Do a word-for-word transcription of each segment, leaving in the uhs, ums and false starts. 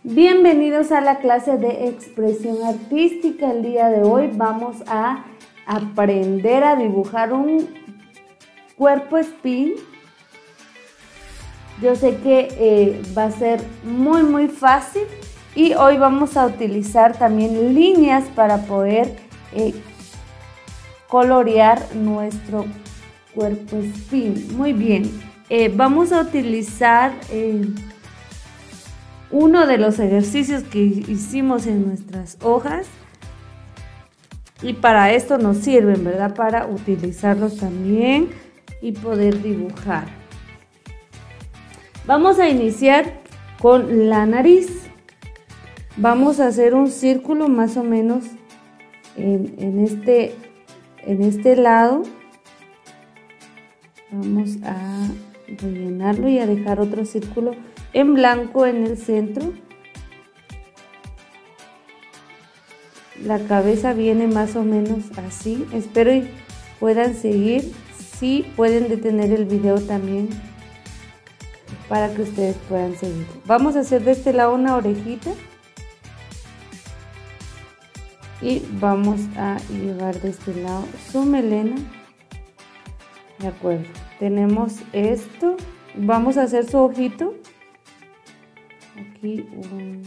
Bienvenidos a la clase de expresión artística. El día de hoy vamos a aprender a dibujar un cuerpo espín. Yo sé que eh, va a ser muy muy fácil y hoy vamos a utilizar también líneas para poder eh, colorear nuestro cuerpo espín. Muy bien, eh, vamos a utilizar eh, uno de los ejercicios que hicimos en nuestras hojas y para esto nos sirven, ¿verdad? Para utilizarlos también y poder dibujar. Vamos a iniciar con la nariz. Vamos a hacer un círculo más o menos en, en, este, en este lado. Vamos a rellenarlo y a dejar otro círculo en blanco en el centro. La cabeza viene más o menos así. Espero y puedan seguir. Si pueden detener el video también para que ustedes puedan seguir. Vamos a hacer de este lado una orejita y vamos a llevar de este lado su melena. De acuerdo, tenemos esto. Vamos a hacer su ojito. Aquí un...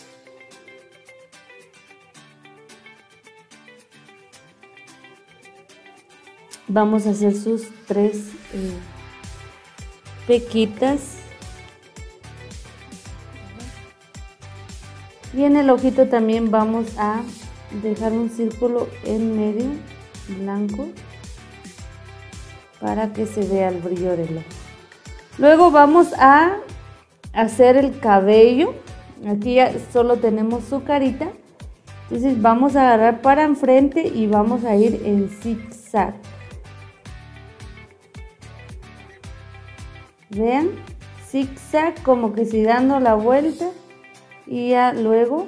Vamos a hacer sus tres eh, pequitas. Y en el ojito también vamos a dejar un círculo en medio blanco para que se vea el brillo del ojo. Luego vamos a hacer el cabello. Aquí ya solo tenemos su carita. Entonces vamos a agarrar para enfrente y vamos a ir en zigzag. Vean, zigzag, como que si dando la vuelta. Y ya luego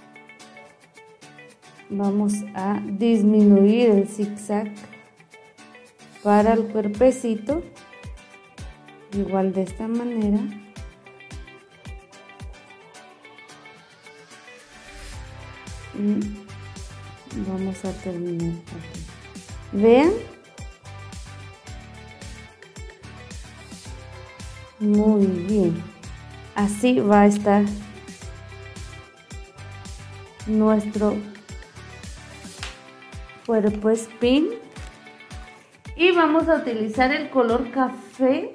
vamos a disminuir el zigzag para el cuerpecito. Igual de esta manera. Y vamos a terminar aquí. Vean. Muy bien. Así va a estar nuestro cuerpo espín. Y vamos a utilizar el color café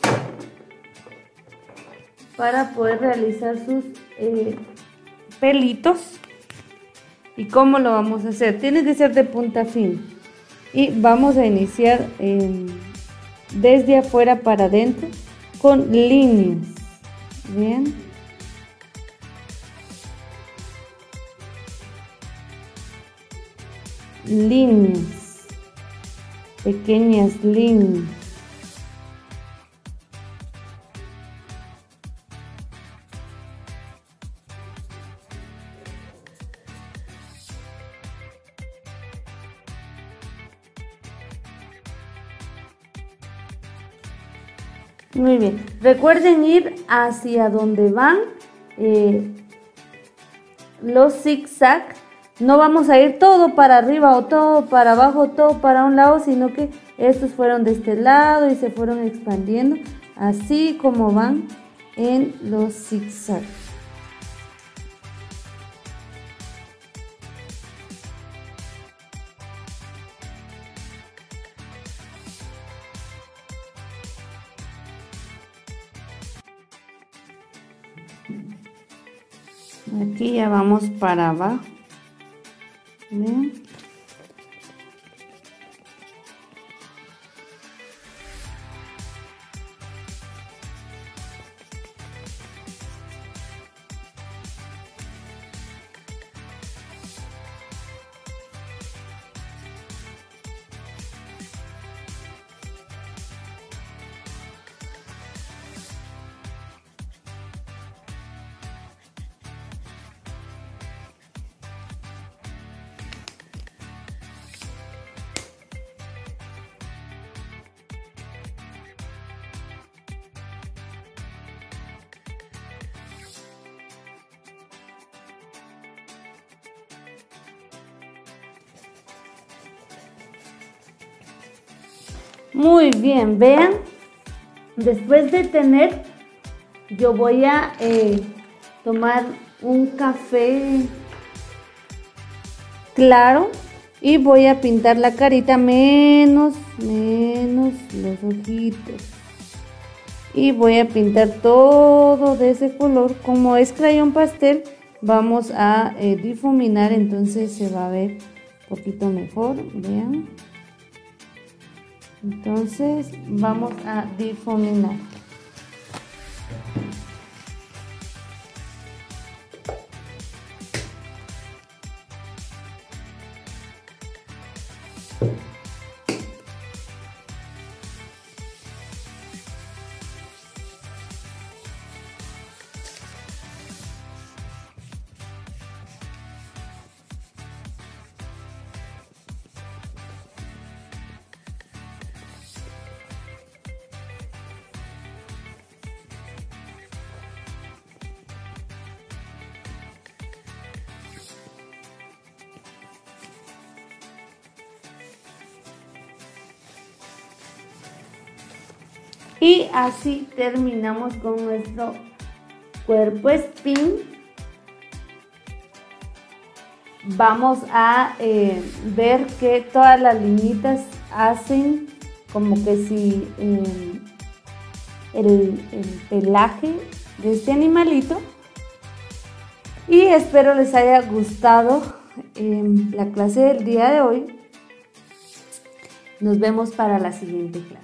para poder realizar sus eh, pelitos. ¿Y cómo lo vamos a hacer? Tiene que ser de punta a fin. Y vamos a iniciar eh, desde afuera para adentro con líneas. Bien. Líneas. Pequeñas líneas. Muy bien, recuerden ir hacia donde van eh, los zigzag. No vamos a ir todo para arriba o todo para abajo, todo para un lado, sino que estos fueron de este lado y se fueron expandiendo, así como van en los zigzag. Aquí ya vamos para abajo. ¿Ven? Muy bien, vean, después de tener, yo voy a eh, tomar un café claro y voy a pintar la carita menos, menos los ojitos. Y voy a pintar todo de ese color. Como es crayón pastel, vamos a eh, difuminar, entonces se va a ver un poquito mejor, vean. Entonces vamos a difuminar. Y así terminamos con nuestro cuerpo spin. Vamos a eh, ver que todas las liñitas hacen como que si eh, el, el pelaje de este animalito. Y espero les haya gustado eh, la clase del día de hoy. Nos vemos para la siguiente clase.